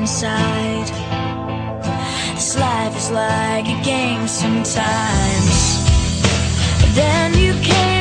inside. This life is like a game sometimes. But then you came